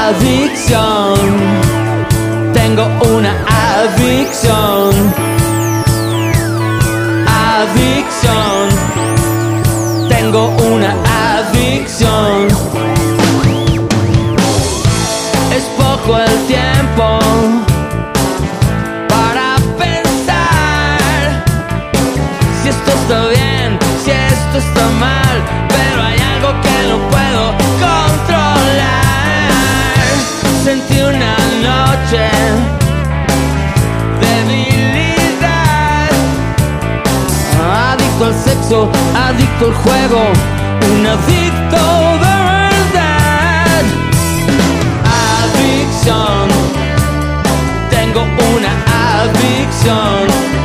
adicción. Tengo una adicción. Adicción. Tengo una adicción. Es poco el tiempo para pensar si esto está bien, si esto está mal, pero hay algo que no puedo controlar. Sentí una noche debilidad, adicto al sexo, adicto al juego, un adicto de verdad. Adicción, tengo una adicción.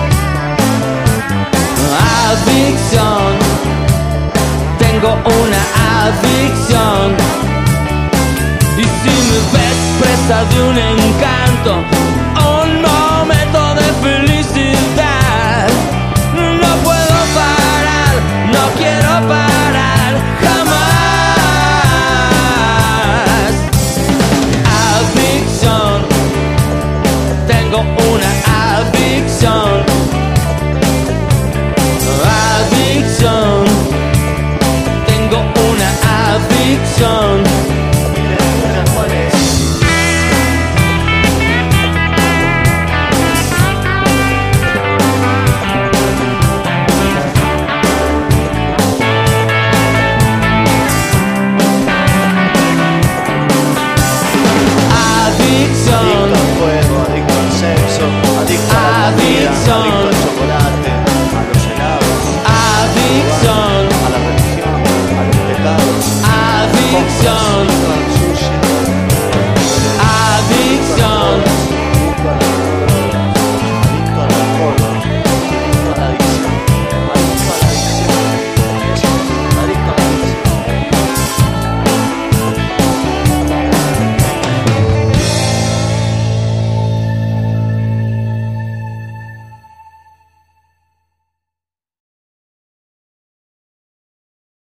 Adicción, tengo una adicción. Y si me ves presa de un encanto, un momento de felicidad, no puedo parar, no quiero parar jamás. Adicción, tengo una adicción. Adicción, tengo una adicción. Adicción, Adicto al juego, adicto al sexo, adicto a la comida, adicción, adicto al chocolate, a los helados, adicción, a la religión, a los pecados, adicción.